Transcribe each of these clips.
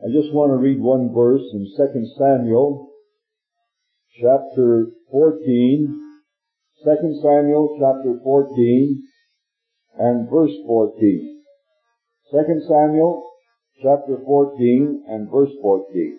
I just want to read one verse in 2 Samuel chapter 14. 2 Samuel chapter 14 and verse 14. 2 Samuel chapter 14 and verse 14.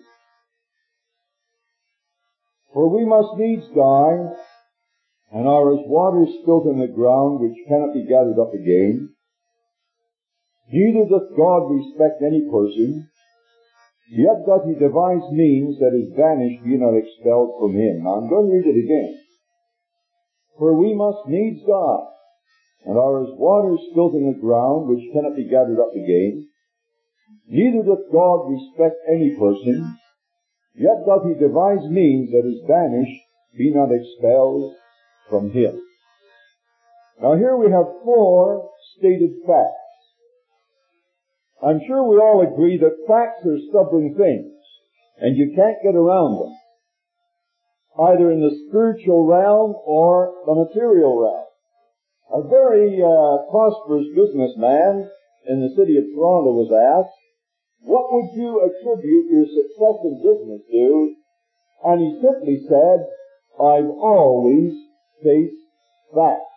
For we must needs die, and are as waters spilt in the ground, which cannot be gathered up again. Neither doth God respect any person, yet doth he devise means that his banished be not expelled from him. Now I'm going to read it again. For we must needs die, and are as waters spilt in the ground, which cannot be gathered up again. Neither doth God respect any person, yet doth he devise means that his banished be not expelled from him. Now here we have four stated facts. I'm sure we all agree that facts are stubborn things, and you can't get around them, either in the spiritual realm or the material realm. A very prosperous businessman in the city of Toronto was asked, what would you attribute your success in business to? And he simply said, I've always faced facts.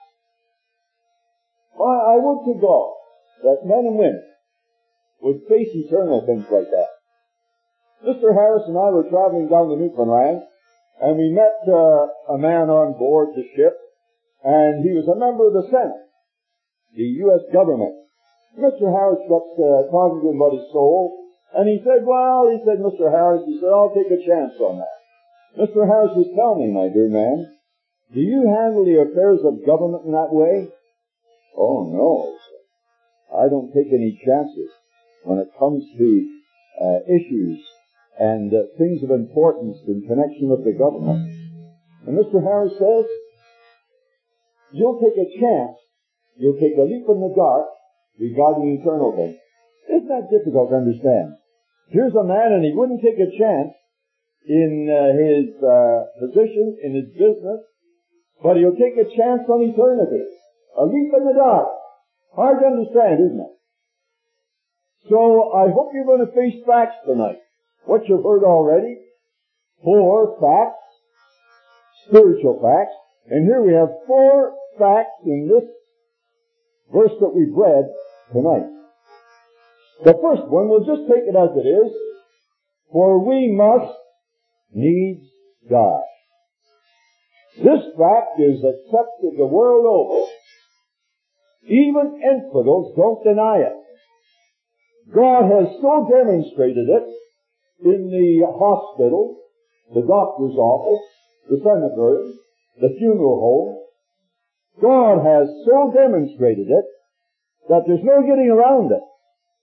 I would to God that men and women would face eternal things like that. Mr. Harris and I were traveling down the Newfoundland, and we met a man on board the ship, and he was a member of the Senate, the U.S. government. Mr. Harris got talking to him about his soul, and he said, Mr. Harris, I'll take a chance on that. Mr. Harris was telling me, my dear man, do you handle the affairs of government in that way? Oh, no, I don't take any chances when it comes to issues and things of importance in connection with the government. And Mr. Harris says, you'll take a chance, you'll take a leap in the dark regarding eternal things. Isn't that difficult to understand? Here's a man, and he wouldn't take a chance in his position, in his business, but he'll take a chance on eternity. A leap in the dark. Hard to understand, isn't it? So I hope you're going to face facts tonight. What you've heard already, four facts, spiritual facts, and here we have four facts in this verse that we've read tonight. The first one, we'll just take it as it is, for we must needs die. This fact is accepted the world over. Even infidels don't deny it. God has so demonstrated it in the hospital, the doctor's office, the cemetery, the funeral home. God has so demonstrated it that there's no getting around it.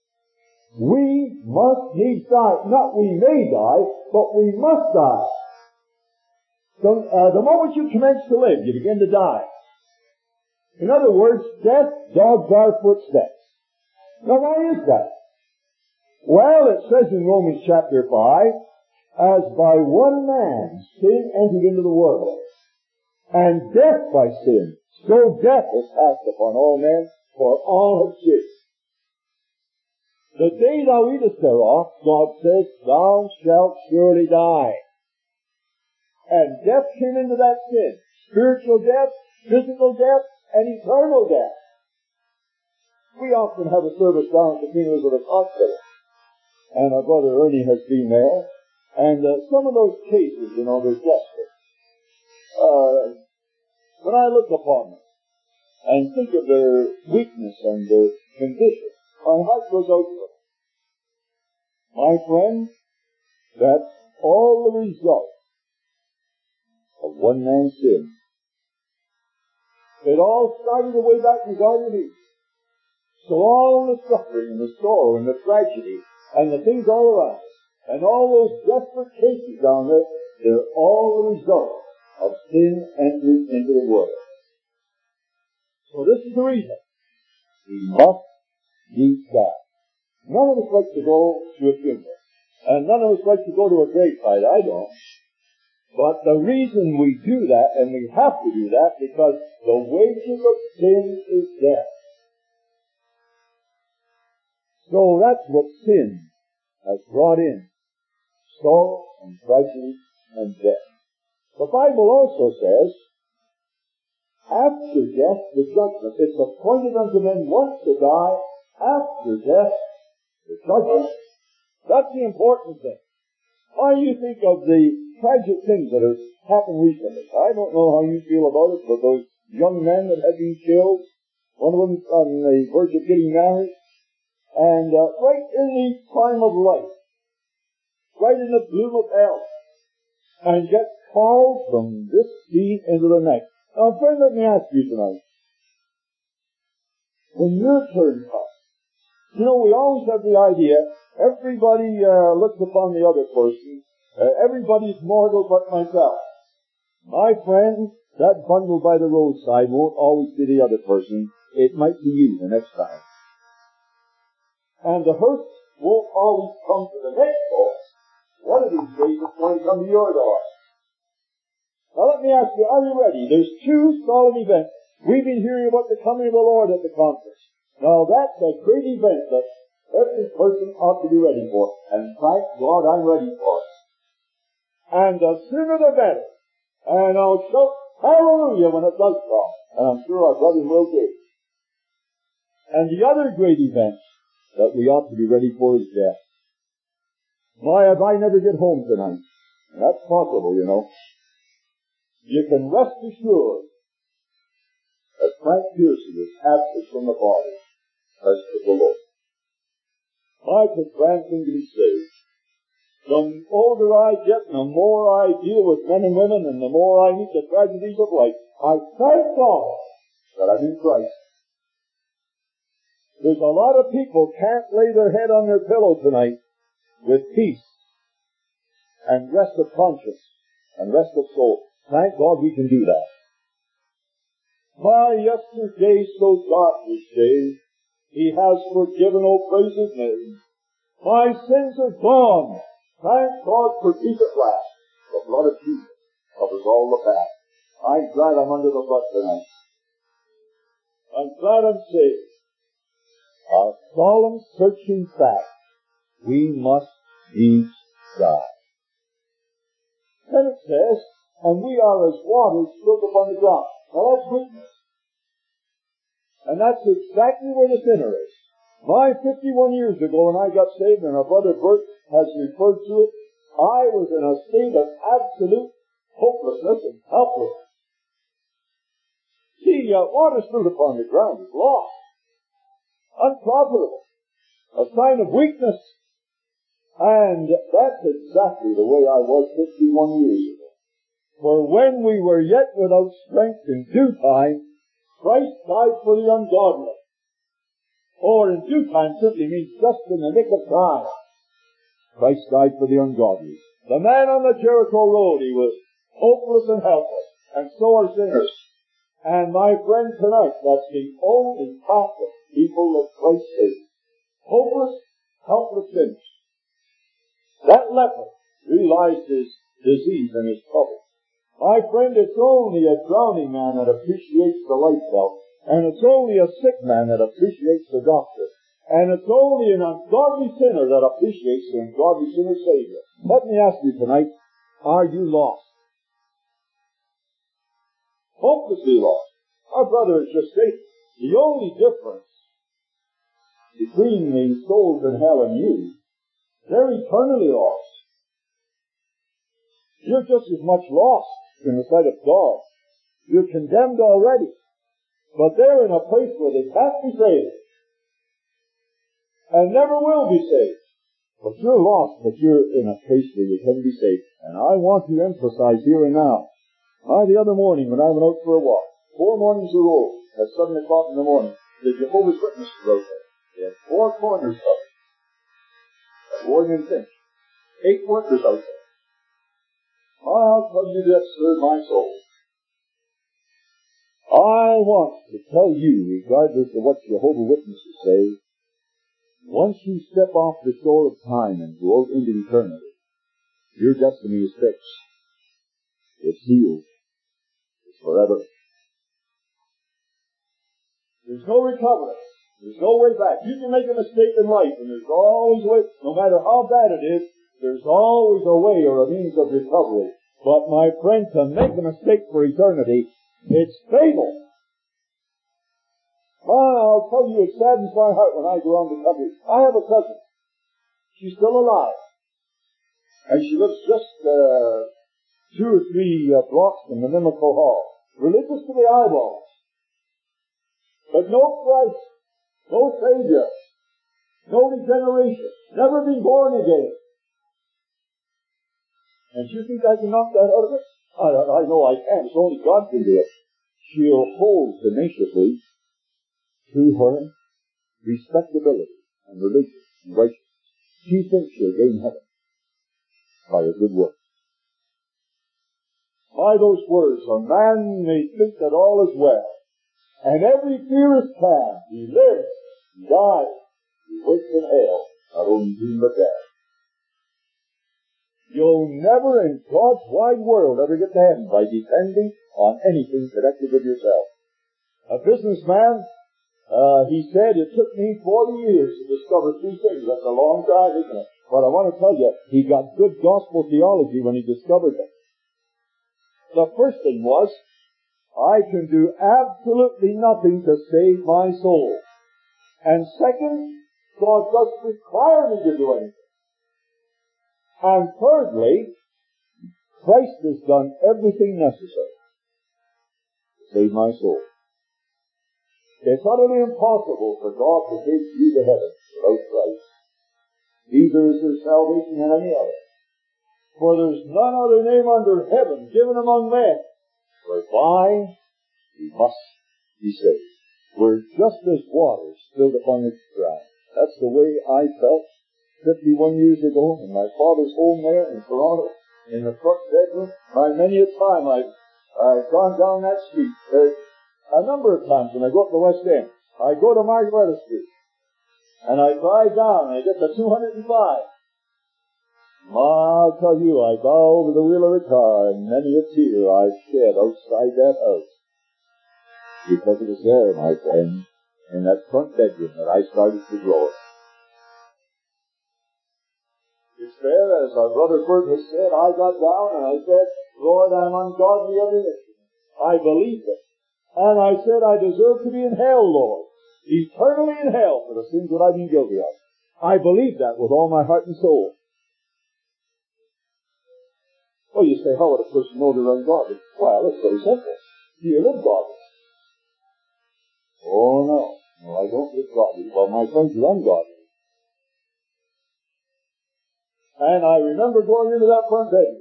We must needs die. Not we may die, but we must die. So the moment you commence to live, you begin to die. In other words, death dogs our footsteps. Now why is that? Well, it says in Romans chapter 5, as by one man sin entered into the world, and death by sin, so death has passed upon all men, for all have sinned. The day thou eatest thereof, God says, thou shalt surely die. And death came into that sin. Spiritual death, physical death, and eternal death. We often have a service down at the King Elizabeth Hospital, and our brother Ernie has been there, and some of those cases, they're desperate. When I look upon them and think of their weakness and their condition, my heart goes out to them. My friend, that's all the result of one man's sin. It all started away back in the Garden of Eden. So all the suffering and the sorrow and the tragedy and the things all around us and all those desperate cases down there, they're all the result of sin entering into the world. So this is the reason. We must needs die. None of us like to go to a funeral. And none of us like to go to a graveside. I don't. But the reason we do that, and we have to do that, because the wages of sin is death. So that's what sin has brought in sorrow and tragedy and death. The Bible also says, after death, the judgment. It's appointed unto men once to die, after death, the judgment. That's the important thing. Why do you think of the tragic things that have happened recently? I don't know how you feel about it, but those young men that had been killed, one of them on the verge of getting married, and right in the prime of life, right in the bloom of health, and get called from this scene into the next. Now, friend, let me ask you tonight, when your turn comes, you know, we always have the idea, everybody looks upon the other person, everybody's mortal but myself. My friend, that bundle by the roadside won't always be the other person. It might be you the next time. And the hurt won't always come to the next door. One of these days it's going to come to your door. Now let me ask you, are you ready? There's two solemn events. We've been hearing about the coming of the Lord at the conference. Now that's a great event that every person ought to be ready for. And thank God I'm ready for it. And the sooner the better. And I'll shout hallelujah when it does come. And I'm sure our brothers will too. And the other great event that we ought to be ready for is death. Why, if I never get home tonight, and that's possible, you know, you can rest assured that Frank Piercy is absent from the body as to the Lord. I could grant him to be saved. The older I get, and the more I deal with men and women, and the more I meet the tragedies of life, I thank God that I'm in Christ. There's a lot of people can't lay their head on their pillow tonight with peace and rest of conscience and rest of soul. Thank God we can do that. My yesterday so dark this day, He has forgiven, oh praise His name. My sins are gone. Thank God for peace at last. The blood of Jesus covers all the past. I'm glad I'm under the blood tonight. I'm glad I'm saved. A solemn searching fact. We must needs die. Then it says, and we are as waters spilt upon the ground. Now that's weakness. And that's exactly where the sinner is. My 51 years ago when I got saved, and our brother Bert has referred to it, I was in a state of absolute hopelessness and helplessness. See, water spilt upon the ground is lost. Unprofitable. A sign of weakness. And that's exactly the way I was 51 years ago. For when we were yet without strength in due time, Christ died for the ungodly. Or in due time simply means just in the nick of time. Christ died for the ungodly. The man on the Jericho road, he was hopeless and helpless, and so are sinners. And my friend, tonight, that's the only class of people that Christ saved. Hopeless, helpless sinners. That leper realized his disease and his trouble. My friend, it's only a drowning man that appreciates the life belt, and it's only a sick man that appreciates the doctor, and it's only an ungodly sinner that appreciates the ungodly sinner's Savior. Let me ask you tonight, are you lost? Hopelessly lost. Our brother has just stated, the only difference between the souls in hell and you, they're eternally lost. You're just as much lost in the sight of God. You're condemned already. But they're in a place where they can't be saved. And never will be saved. But you're lost, but you're in a place where you can be saved. And I want to emphasize here and now. The other morning when I went out for a walk, 4 mornings ago, at 7 o'clock in the morning, the Jehovah's Witnesses out there. They had 4 corners covered. Warden and Finch. 8 workers out there. I'll tell you that stirred my soul. I want to tell you, regardless of what Jehovah's Witnesses say, once you step off the shore of time and go out into eternity, your destiny is fixed. It's sealed. It's forever. There's no recovery. There's no way back. You can make a mistake in life, and there's always a way, no matter how bad it is, there's always a way or a means of recovery. But my friend, to make a mistake for eternity, it's fatal. I'll tell you, it saddens my heart when I go around the country. I have a cousin. She's still alive. And she lives just 2 or 3 blocks from the Mimico Hall. Religious to the eyeballs. But no Christ, no Savior, no regeneration, never been born again. And you think I can knock that out of it? I know I can. It's only God can do it. She'll hold tenaciously to her respectability and religion and righteousness. She thinks she'll gain heaven by a good work. By those words, a man may think that all is well, and every fear is past. He lives, he dies, he waits in hell, not only doom but death. You'll never in God's wide world ever get to heaven by depending on anything connected with yourself. A businessman, he said, it took me 40 years to discover 3 things. That's a long time, isn't it? But I want to tell you, he got good gospel theology when he discovered them. The first thing was, I can do absolutely nothing to save my soul. And second, God doesn't require me to do anything. And thirdly, Christ has done everything necessary to save my soul. It's utterly impossible for God to take you to heaven without Christ. Neither is there salvation in any other. For there's none other name under heaven given among men whereby we must be saved. We're just as water spilled upon its ground. That's the way I felt 51 years ago in my father's home there in Toronto, in the front bedroom. Many a time I've gone down that street. A number of times when I go up the West End, I go to Margaretta Street, and I drive down, and I get to 205. I'll tell you, I bow over the wheel of the car, and many a tear I've shed outside that house. Because it was there, my friend, in that front bedroom that I started to grow. It's there, as our brother Bert has said, I got down and I said, Lord, I'm ungodly every instant. I believed it. And I said, I deserve to be in hell, Lord. Eternally in hell for the sins that I've been guilty of. I believe that with all my heart and soul. Well, you say, how would a person know they're ungodly? Well, it's very simple. Do you live godly? Oh, no. No, I don't live godly. Well, my friends are ungodly. And I remember going into that front bedroom.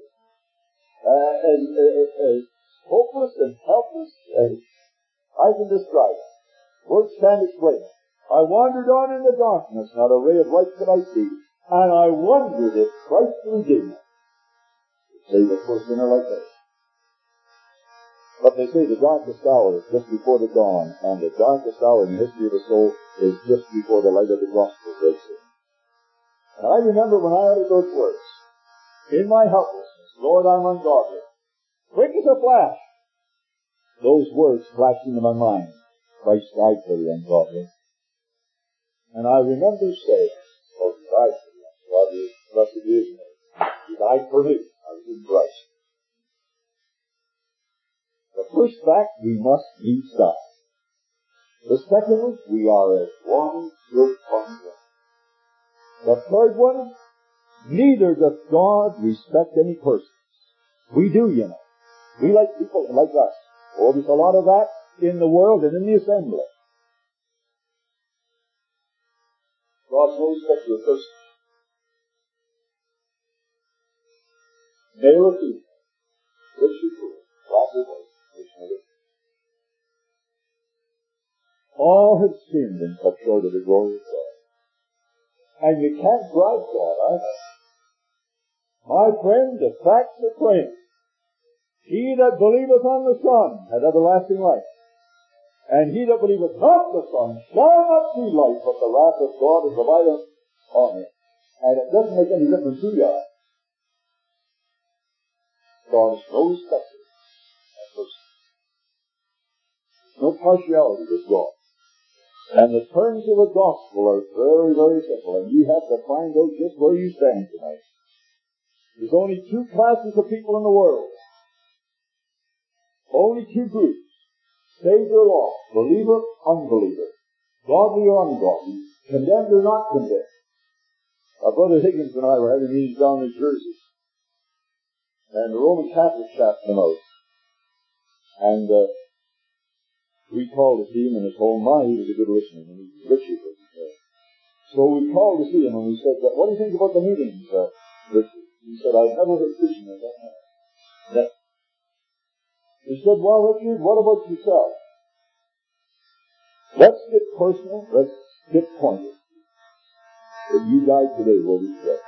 As hopeless and helpless as I can describe it. Words can't explain it. I wandered on in the darkness, not a ray of light could I see, and I wondered if Christ the Redeemer would save a poor sinner like that. But they say the darkest hour is just before the dawn, and the darkest hour in the history of the soul is just before the light of the gospel breaks in. And I remember when I uttered those words, in my helplessness, Lord, I'm ungodly. Quick as a flash, those words flashed into my mind. Christ died for the ungodly. And I remember saying, oh, he died for the ungodly, blessed is his name. He died for me. I was in Christ. The first fact, we must needs die. The second one, we are as water spilt upon the ground. The third one, neither doth God respect any persons. We do, you know. We like people like us. Oh, there's a lot of that in the world and in the assembly. God's no respect to a person. Male or female, rich or poor, black or white, nation or different. All have sinned and come short of the glory of God. And you can't bribe God either. My friend, the facts are plain. He that believeth on the Son hath everlasting life. And he that believeth not the Son shall not see life, but the wrath of God is abideth on him. And it doesn't make any difference who you are. God is no respecter of persons. There's no partiality with God. And the terms of the gospel are very, very simple, and you have to find out just where you stand tonight. There's only two classes of people in the world. Only two groups. Saved or lost. Believer, unbeliever. Godly or ungodly. Condemned or not condemned. Our brother Higgins and I were having meetings down in Jersey. And the Roman Catholic chap came out. And we called to see him in his home. He was a good listener, and he was Richard. So we called to see him, and we said, what do you think about the meetings, Richard? He said, I've never heard preaching like that. He said, well, Richard, what about yourself? Let's get personal. Let's get pointed. If you died today, what would you say?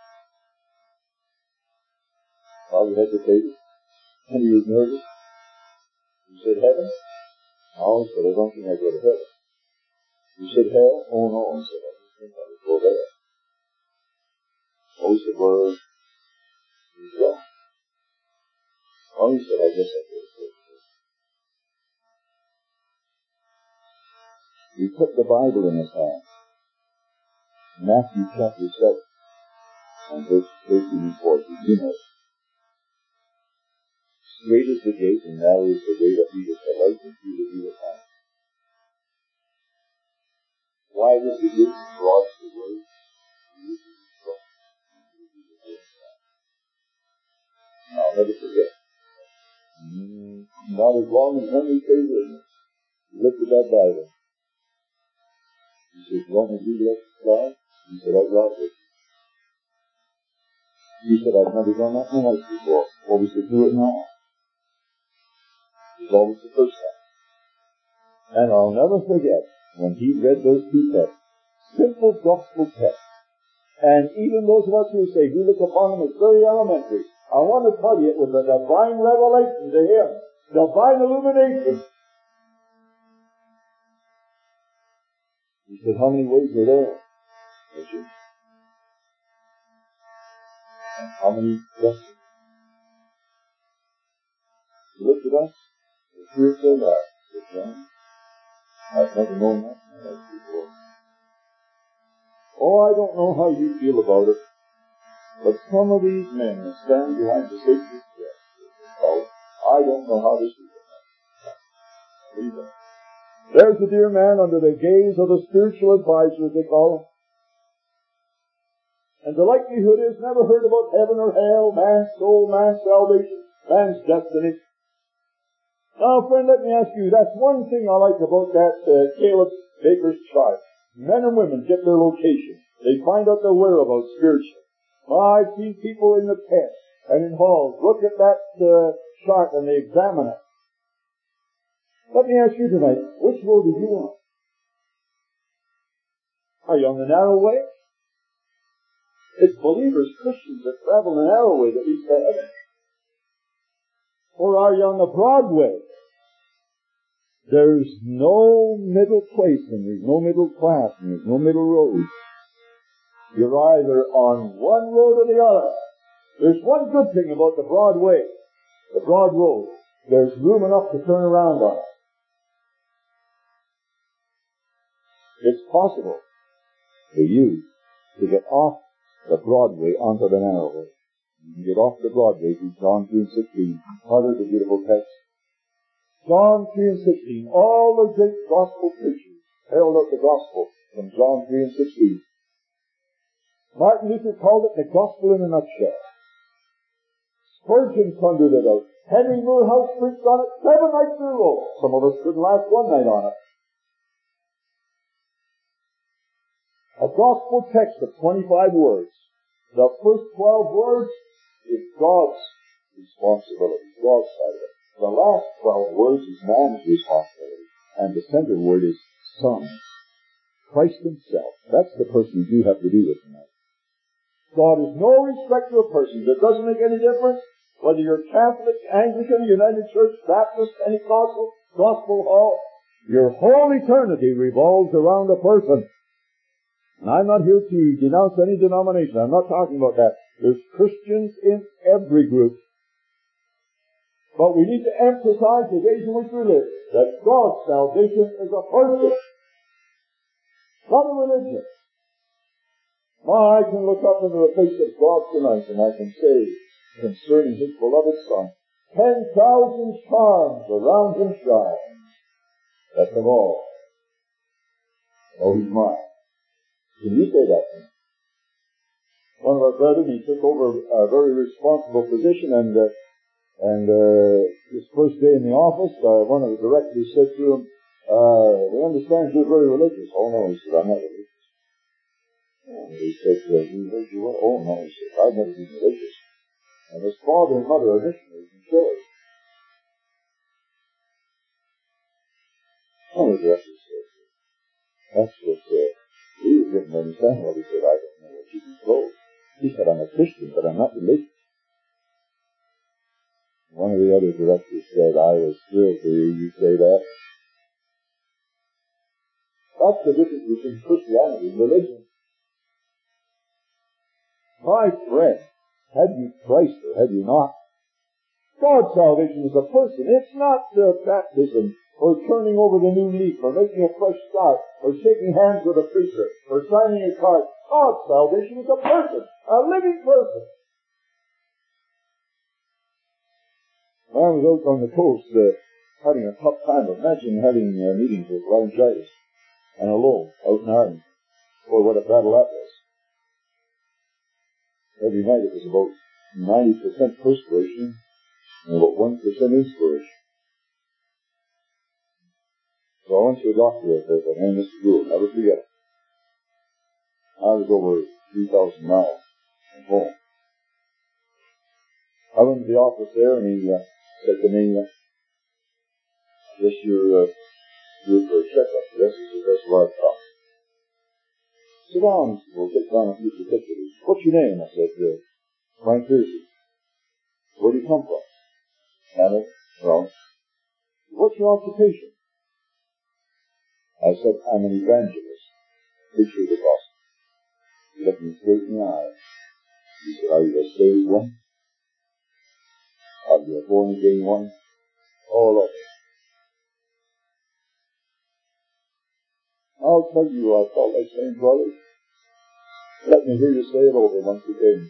Well, he hesitated, and he was nervous. He said, heaven? No, he said, I don't think I'd go to heaven. He said, hell? Oh, no. He said, I just think I would go there. Oh, he said, where would you go? Oh, he said, I guess I'd go to heaven. He took the Bible in his hand. Matthew chapter 7, and verse 13 and 14. You know, straight is the gate, and narrow is the way that leadeth to life, and few that leadeth to death. Wide is the gate, and broad is the way, I'll never forget. Not as long as Henry K. Williams looked at that Bible. He said, as long as you let it fly, he said, I'd love it. He said, I've never done that in my life before. Well, we said, do it now. It was always the first time. And I'll never forget when he read those two texts, simple gospel texts. And even those of us who say, we look upon them as very elementary. I want to tell you, it was a divine revelation to him. Divine illumination. He said, how many ways are there, Richard? And how many blessings? He looked at us, the tears filled out. He said, John, I've never known that before. Oh, I don't know how you feel about it, but some of these men that stand behind the sacred chest, I don't know how this is. Either. There's the dear man under the gaze of the spiritual advisor, as they call him. And the likelihood is never heard about heaven or hell, man's soul, man's salvation, man's destiny. Now, friend, let me ask you, that's one thing I like about that Caleb Baker's chart. Men and women get their location. They find out their whereabouts spiritually. I've seen people in the tent and in halls look at that chart and they examine it. Let me ask you tonight, which road do you want? Are you on the narrow way? It's believers, Christians, that travel the narrow way that leads to heaven. Or are you on the broad way? There's no middle place, and there's no middle class, and there's no middle road. You're either on one road or the other. There's one good thing about the broad way, the broad road. There's room enough to turn around on it. It's possible for you to get off the Broadway onto the narrow way. You can get off the Broadway through John 3 and 16. Utter the beautiful text. John 3 and 16. All the great gospel preachers held up the gospel from John 3 and 16. Martin Luther called it the gospel in a nutshell. Spurgeon thundered it out. Henry Moorhouse preached on it 7 nights in a row. Some of us couldn't last one night on it. A gospel text of 25 words. The first 12 words is God's responsibility, God's side of it. The last 12 words is man's responsibility. And the center word is Son. Christ himself. That's the person you have to do with tonight. God is no respecter of persons. It doesn't make any difference whether you're Catholic, Anglican, United Church, Baptist, Pentecostal, Gospel Hall. Your whole eternity revolves around a person. And I'm not here to denounce any denomination. I'm not talking about that. There's Christians in every group. But we need to emphasize the days in which we live, that God's salvation is a person. not a religion. I can look up into the face of God tonight and I can say, concerning His beloved Son, 10,000 charms around Him shine. Best of all, He's mine. Can you say that to me? One of our brethren, he took over a very responsible position, and his first day in the office, one of the directors said to him, we understand you're very religious. Oh no, he said, I'm not religious. And he said, you heard you were? Oh no, he said, I've never been religious. And his father and mother are missionaries in Chile. One of the directors said, that's what, he didn't understand what he said. I don't know what you can told. He said, I'm a Christian, but I'm not religious. One of the other directors said, I was thrilled to hear you say that. That's the difference between Christianity and religion. My friend, have you Christ or have you not? God's salvation is a person. It's not baptism or turning over the new leaf or making a fresh start or shaking hands with a preacher or signing a card. God's salvation is a person, a living person. I was out on the coast having a tough time. Imagine having meetings with laryngitis and alone out in Ireland. Boy, what a battle that was. Every night it was about 90% perspiration and about 1% inspiration. So I went to a doctor at the name of Mr. Gould. Never forget it. I was over 3,000 miles from home. I went to the office there and he said to me, I guess you're for a checkup. Yes, he said, that's what I've got. Sit down, we'll get down a few particulars. What's your name? I said, Frank Piercy. Where do you come from? Canada? Well, what's your occupation? I said, I'm an evangelist, preacher of the gospel. He looked me straight in the eye. He said, are you a saved one? Are you a born again one? All of it. I'll tell you, I felt like saying, brother, let me hear you say it over once again.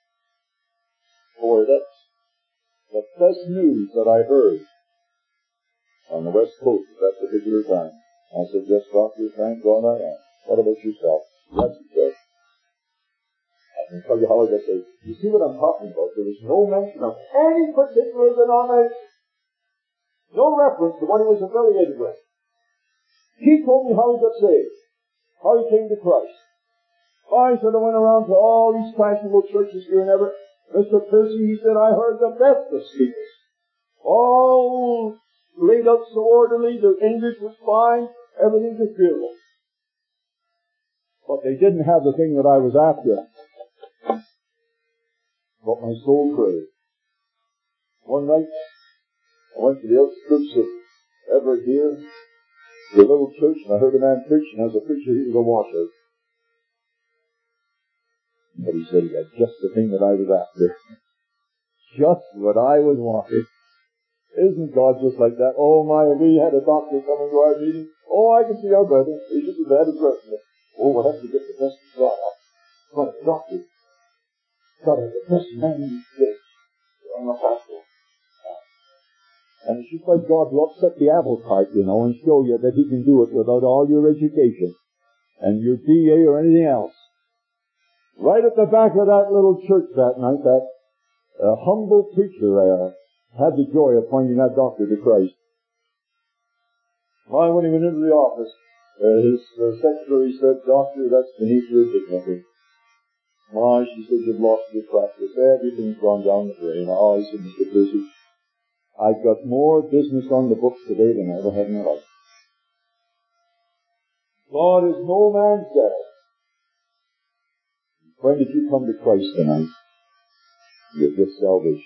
Boy, that's the best news that I heard on the West Coast at that particular time. I said, yes, Doctor, thank God I am. What about yourself? Yes, he said. I can tell you how I got saved. You see what I'm talking about? There was no mention of any particular denomination. No reference to what he was affiliated with. He told me how he got saved. How he came to Christ. I said, I went around to all these fashionable churches here and ever. Mr. Piercy, he said, I heard the best of speakers. All laid out so orderly, the English was fine, everything was beautiful. But they didn't have the thing that I was after. What my soul craved. One night, I went to the outskirts of Everett here, to a little church, and I heard a man preach, and as a preacher, he was a washer. But he said he had just the thing that I was after. Just what I was wanting. Isn't God just like that? Oh my, we had a doctor coming to our meeting. Oh, I can see our brother. He just as bad as rest of it. Oh, we'll have to get the best of God out. But the doctor got the best man in the state. I'm a pastor. And it's just like God will upset the apple cart, you know, and show you that He can do it without all your education and your DA or anything else. Right at the back of that little church that night, that humble preacher had the joy of pointing that doctor to Christ. Why, when he went into the office, his secretary said, Doctor, that's beneath your dignity. Why, she said, you've lost your practice. Everything's gone down the drain. Oh, he said, Mr. Piercy, I've got more business on the books today than I ever had in my life. God is no man's debtor. When did you come to Christ tonight? With this salvation.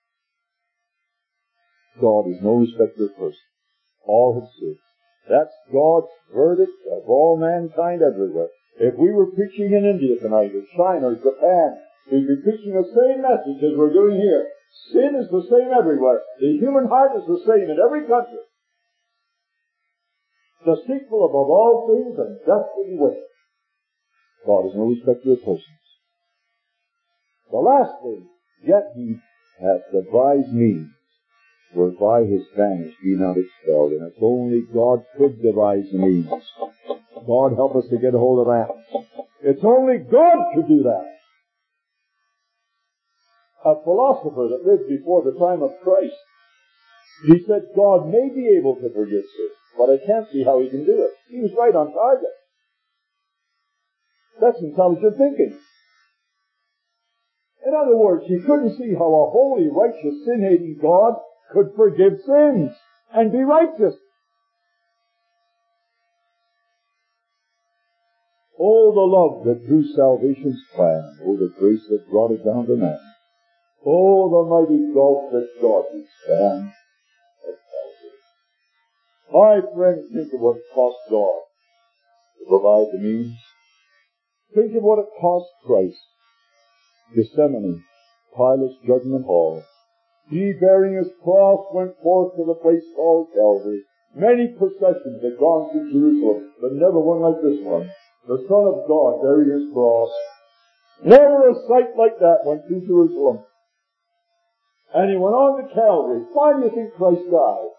God is no respecter of persons. All have sinned. That's God's verdict of all mankind everywhere. If we were preaching in India tonight, or China, or Japan, we'd be preaching the same message as we're doing here. Sin is the same everywhere. The human heart is the same in every country. deceitful above all things, and desperately wicked. God is no respecter of persons. The last thing, yet he hath devised means whereby his banished be not expelled. And it's only God could devise the means. God help us to get a hold of that. It's only God could do that. A philosopher that lived before the time of Christ, he said God may be able to forgive sin, but I can't see how he can do it. He was right on target. That's intelligent thinking. In other words, he couldn't see how a holy, righteous, sin-hating God could forgive sins and be righteous. Oh, the love that drew salvation's plan. Oh, the grace that brought it down to man. Oh, the mighty gulf that God did span at Calvary. My friends, think of what it cost God to provide the means. Think of what it cost Christ. Gethsemane, Pilate's judgment hall. He, bearing his cross, went forth to the place called Calvary. Many processions had gone through Jerusalem, but never one like this one. The Son of God bearing his cross. Never a sight like that went through Jerusalem. And he went on to Calvary. Why do you think Christ died?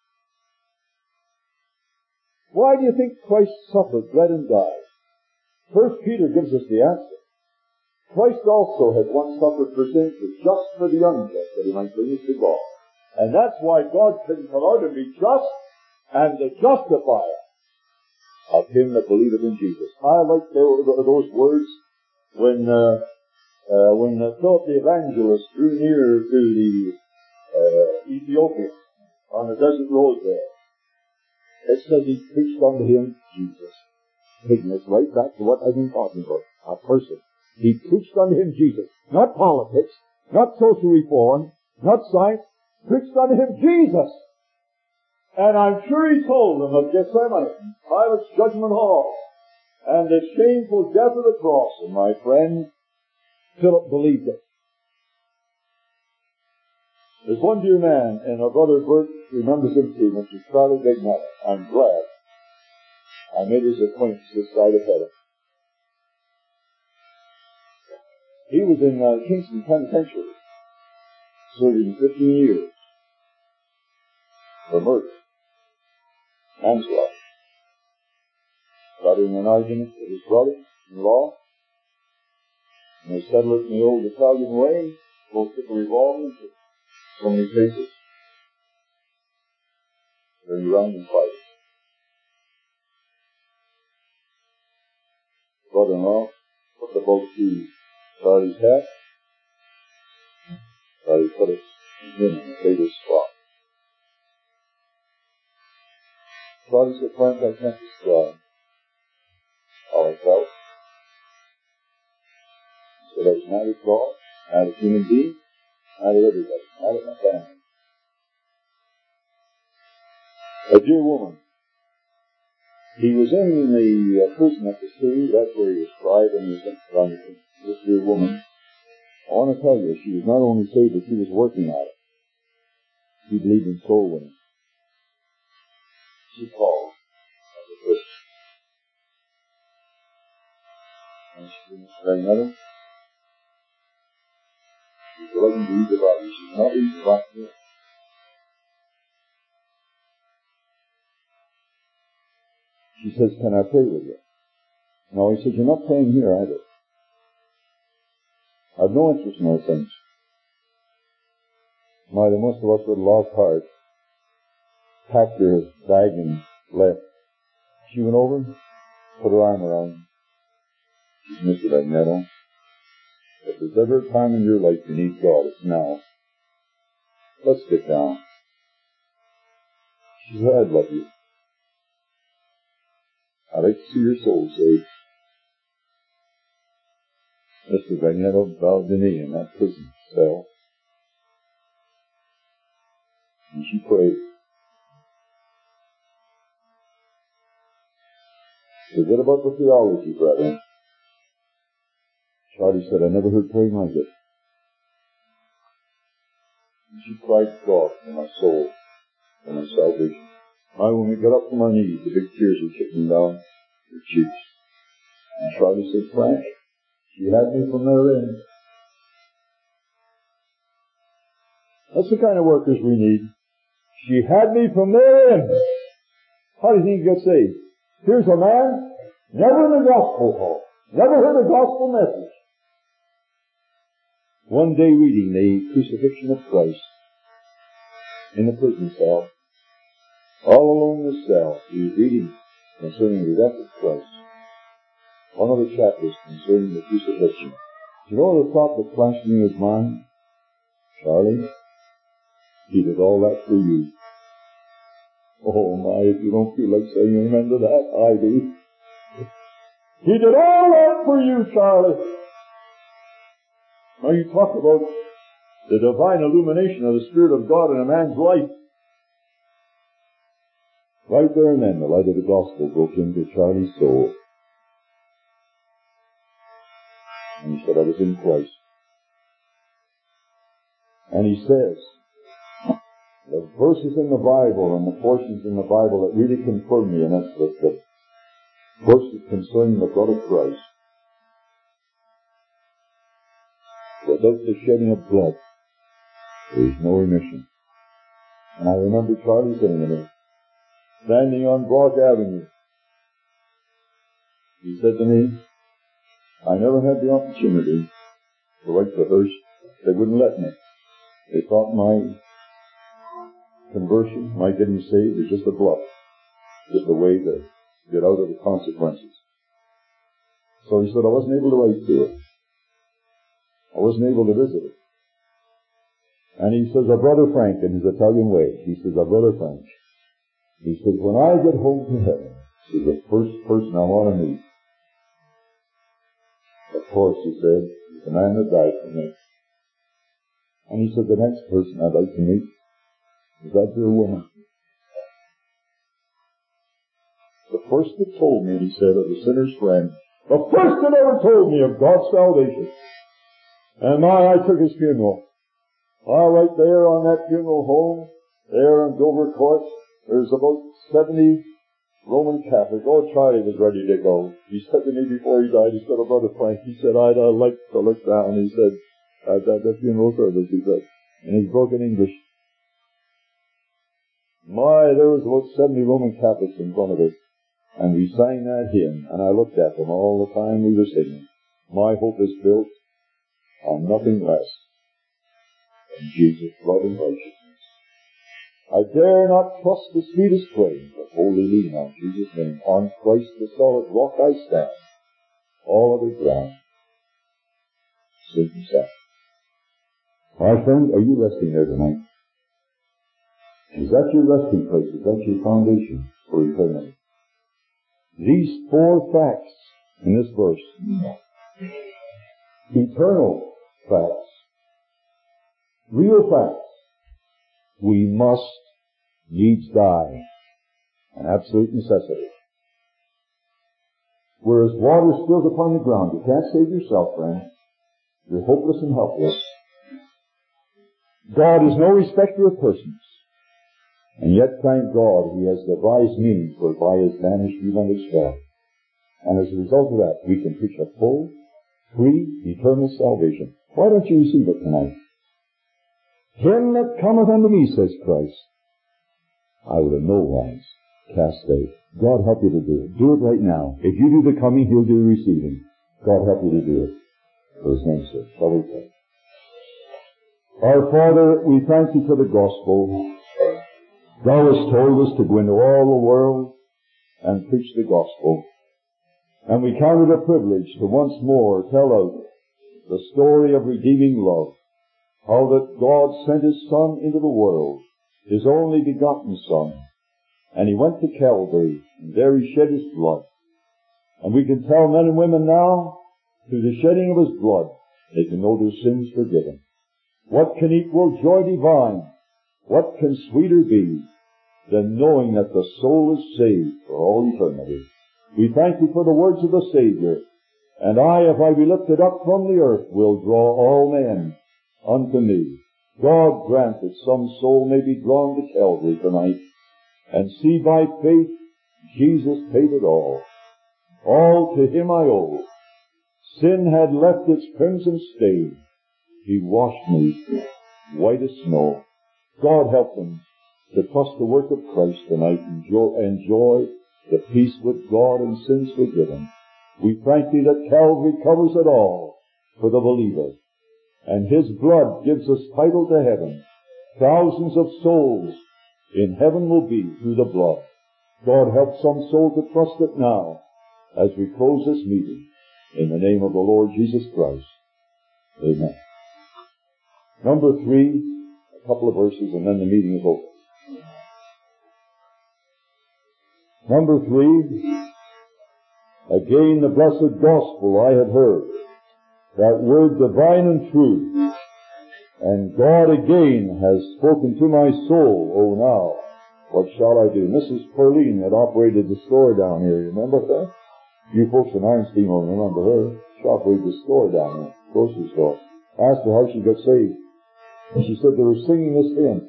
Why do you think Christ suffered, bled, and died? 1 Peter gives us the answer. Christ also had once suffered for sins, just for the unjust, that he might bring us to God. And that's why God can come out and be just, and the justifier of him that believeth in Jesus. I like those words when Philip the Evangelist drew near to the Ethiopian on the desert road there. It says he preached unto him Jesus. Taking us right back to what I've been talking about, a person. He preached unto him Jesus. Not politics, not social reform, not science. Preached unto him Jesus. And I'm sure he told them of Gethsemane, Pilate's judgment hall, and the shameful death of the cross. And my friend, Philip believed it. There's one dear man, and our brother Bert remembers him too, Mr. Charlie Big Matter. I'm glad I made his acquaintance this side of heaven. He was in Kingston Penitentiary, serving 15 years for murder, manslaughter. Got in an argument with his brother-in-law, and they settled it in the old Italian way. Both took a revolver and took so many cases. Very round and fight. Brother-in-law put the boat to Charlie's hat. Charlie put it in the favorite spot. Charlie said, "Frank, I can't describe how I felt." He said, "I was mad at God, mad at human beings, mad at everybody, mad at my family." A dear woman. He was in the prison at the sea. That's where he was tried, and he was on this dear woman. I want to tell you, she was not only saved, but she was working at it. She believed in soul winning. She called at the prison. And she didn't say nothing. She was willing to eat the body. She's not eating the body. She says, "Can I pray with you?" No, he says, "You're not praying here either. I've no interest in those things." My, the most of us with a lost heart packed her bag and left. She went over, put her arm around him. She said, "Mr. Bagnetto, if there's ever a time in your life you need God, it's now. Let's get down." She said, "I'd love you. I'd like to see your soul saved." Mr. Bagnetto bowed the knee in that prison cell. And she prayed. Forget about the theology, brethren. Charlie said, "I never heard praying like it." And she cried to God for my soul, for my salvation. When we got up from our knees, the big tears were trickling down her cheeks. And Charlie said, Frank, she had me from there in. That's the kind of workers we need. She had me from there in. How do you think he got saved? Here's a man, never in the gospel hall, never heard a gospel message. One day reading the crucifixion of Christ in the prison cell, all alone in the cell, he was reading concerning the death of Christ. One of the chapters concerning the crucifixion. Do you know the thought that flashed in his mind? Charlie, he did all that for you. Oh my, if you don't feel like saying amen to that, I do. He did all that for you, Charlie. Now you talk about the divine illumination of the Spirit of God in a man's life. Right there and then, the light of the gospel broke into Charlie's soul. And he said, I was in Christ. And he says, the verses in the Bible and the portions in the Bible that really confirm me, and that's the verses concerning the blood of Christ. Without the shedding of blood, there is no remission. And I remember Charlie saying to me, standing on Brock Avenue, he said to me, I never had the opportunity to write the verse. They wouldn't let me. They thought my conversion, my getting saved, was just a bluff, just a way to get out of the consequences. So he said, I wasn't able to write to it. I wasn't able to visit it. And he says, our brother Frank, in his Italian way, he says, our brother Frank, he says, when I get home to heaven, he's the first person I want to meet. Of course, he said, he's the man that died for me. And he said, the next person I'd like to meet is that dear woman. The first that told me, he said, of the sinner's friend, the first that ever told me of God's salvation. And I took his funeral. Right there on that funeral home, there in Dover Court, there's about 70 Roman Catholics. Oh, Charlie was ready to go. He said to me before he died, he said, oh, Brother Frank, he said, I'd like to look down. He said, at the funeral service, he said, in his broken English. There was about 70 Roman Catholics in front of us. And we sang that hymn, and I looked at them all the time we were singing. My hope is built on nothing less than Jesus' blood and righteousness. I dare not trust the sweetest frame, but wholly lean on Jesus' name. On Christ the solid rock I stand, all other ground sinking sand. My friend, are you resting there tonight? Is that your resting place? Is that your foundation for eternity? These four facts in this verse, eternal facts, real facts, we must needs die, an absolute necessity. Whereas water spills upon the ground, you can't save yourself, friend. You're hopeless and helpless. God is no respecter of persons. And yet, thank God, He has devised means whereby His banished evil and despair. And as a result of that, we can preach a full, free, eternal salvation. Why don't you receive it tonight? Him that cometh unto me, says Christ, I will in no wise cast out. God help you to do it. Do it right now. If you do the coming, He'll do the receiving. God help you to do it. For His name's sake. Shall we pray? Our Father, we thank Thee for the gospel. Thou hast told us to go into all the world and preach the gospel. And we count it a privilege to once more tell out the story of redeeming love. How that God sent His Son into the world, His only begotten Son. And He went to Calvary, and there He shed His blood. And we can tell men and women now, through the shedding of His blood, they can know their sins forgiven. What can equal joy divine? What can sweeter be than knowing that the soul is saved for all eternity? We thank Thee for the words of the Savior. And I, if I be lifted up from the earth, will draw all men unto me. God grant that some soul may be drawn to Calvary tonight. and see by faith Jesus paid it all. All to Him I owe. Sin had left its crimson stain. He washed me white as snow. God help them to trust the work of Christ tonight and enjoy the peace with God and sins forgiven. We thank Thee that Calvary covers it all for the believer, and His blood gives us title to heaven. Thousands of souls in heaven will be through the blood. God help some soul to trust it now as we close this meeting. In the name of the Lord Jesus Christ. Amen. Number 3, a couple of verses and then the meeting is over. Number 3, again the blessed gospel I had heard, that word divine and true, and God again has spoken to my soul. Oh, now, what shall I do? Mrs. Perline had operated the store down here. You remember her? You folks in Ironstein will remember her. She operated the store down there, grocery store. I asked her how she got saved. And she said they were singing this hymn.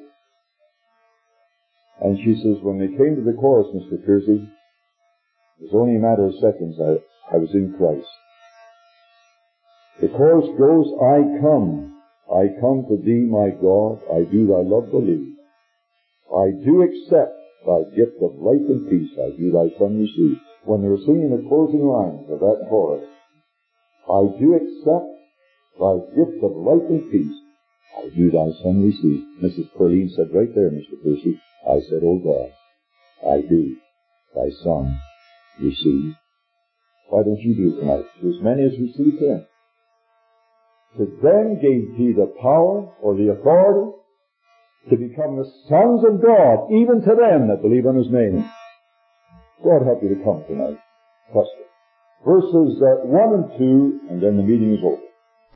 And she says, when they came to the chorus, Mr. Piercy, it was only a matter of seconds I was in Christ. The chorus goes, I come to Thee, my God, I do Thy love believe. I do accept Thy gift of life and peace, I do Thy Son receive. When they were singing the closing lines of that chorus, I do accept Thy gift of life and peace, I do Thy Son receive. Mrs. Perline said right there, Mr. Percy, I said, oh God, I do Thy Son receive. Why don't you do it tonight? To as many as received Him. To them gave He the power or the authority to become the sons of God, even to them that believe on His name. God help you to come tonight. Trust it. Verses 1 and 2, and then the meeting is over.